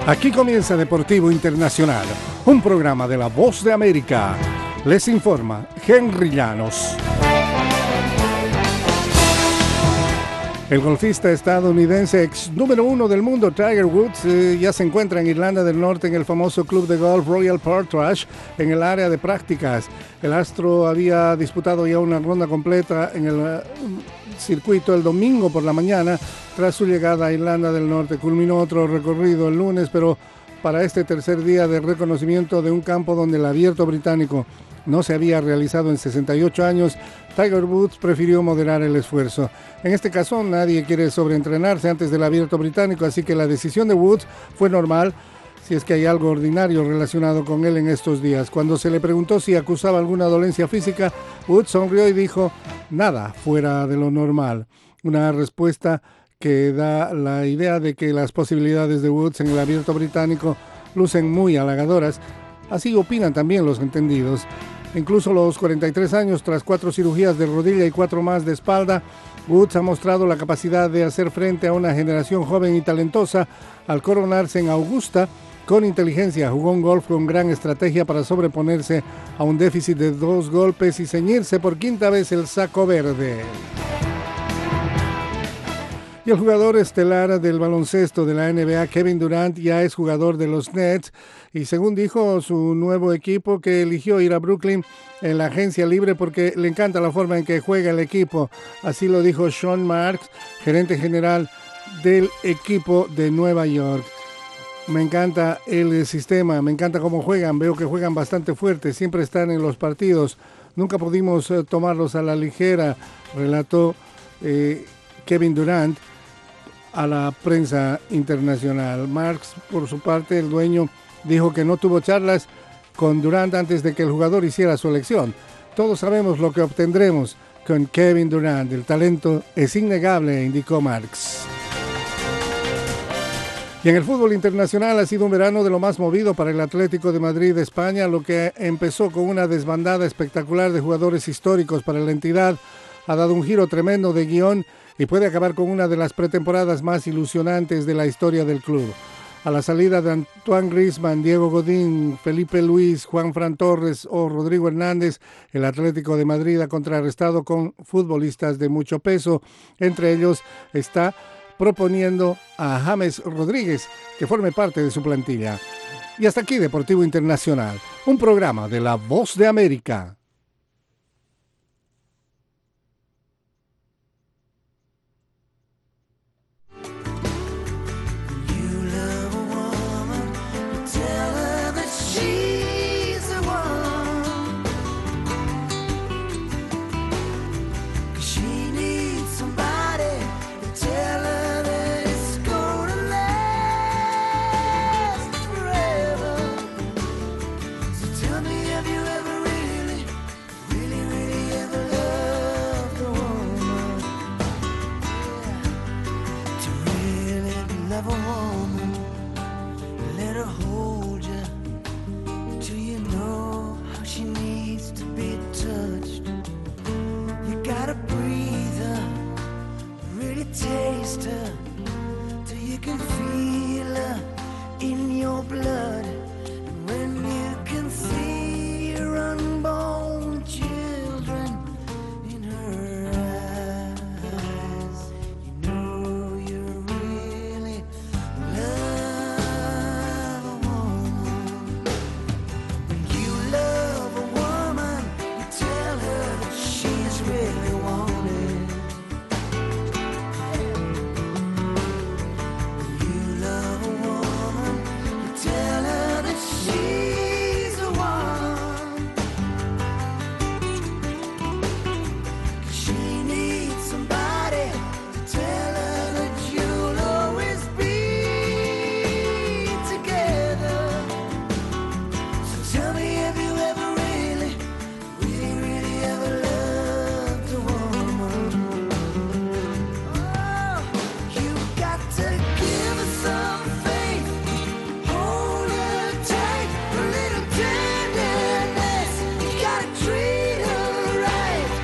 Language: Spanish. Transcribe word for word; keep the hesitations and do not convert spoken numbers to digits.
Aquí comienza Deportivo Internacional, un programa de La Voz de América. Les informa Henry Llanos. El golfista estadounidense ex número uno del mundo, Tiger Woods, eh, ya se encuentra en Irlanda del Norte en el famoso club de golf Royal Portrush, en el área de prácticas. El astro había disputado ya una ronda completa en el uh, circuito el domingo por la mañana. Tras su llegada a Irlanda del Norte, culminó otro recorrido el lunes, pero para este tercer día de reconocimiento de un campo donde el Abierto Británico no se había realizado en sesenta y ocho años, Tiger Woods prefirió moderar el esfuerzo. En este caso, nadie quiere sobreentrenarse antes del Abierto Británico, así que la decisión de Woods fue normal, si es que hay algo ordinario relacionado con él en estos días. Cuando se le preguntó si acusaba alguna dolencia física, Woods sonrió y dijo, nada fuera de lo normal. Una respuesta que da la idea de que las posibilidades de Woods en el Abierto Británico lucen muy halagadoras. Así opinan también los entendidos. Incluso los cuarenta y tres años, tras cuatro cirugías de rodilla y cuatro más de espalda, Woods ha mostrado la capacidad de hacer frente a una generación joven y talentosa al coronarse en Augusta con inteligencia. Jugó un golf con gran estrategia para sobreponerse a un déficit de dos golpes y ceñirse por quinta vez el saco verde. Y el jugador estelar del baloncesto de la N B A, Kevin Durant, ya es jugador de los Nets y según dijo su nuevo equipo que eligió ir a Brooklyn en la agencia libre porque le encanta la forma en que juega el equipo. Así lo dijo Sean Marks, gerente general del equipo de Nueva York. Me encanta el sistema, me encanta cómo juegan, veo que juegan bastante fuerte, siempre están en los partidos, nunca pudimos eh, tomarlos a la ligera, relató eh, Kevin Durant a la prensa internacional. Marks, por su parte, el dueño, dijo que no tuvo charlas con Durant antes de que el jugador hiciera su elección. Todos sabemos lo que obtendremos con Kevin Durant. El talento es innegable, indicó Marks. Y en el fútbol internacional ha sido un verano de lo más movido para el Atlético de Madrid de España, lo que empezó con una desbandada espectacular de jugadores históricos para la entidad. Ha dado un giro tremendo de guión y puede acabar con una de las pretemporadas más ilusionantes de la historia del club. A la salida de Antoine Griezmann, Diego Godín, Felipe Luis, Juan Fran Torres o Rodrigo Hernández, el Atlético de Madrid ha contrarrestado con futbolistas de mucho peso. Entre ellos está proponiendo a James Rodríguez, que forme parte de su plantilla. Y hasta aquí Deportivo Internacional, un programa de La Voz de América.